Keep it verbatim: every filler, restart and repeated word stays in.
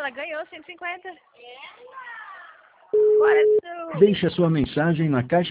ela ganhou cento e cinquenta. Qual é o seu... Deixe a sua mensagem na caixa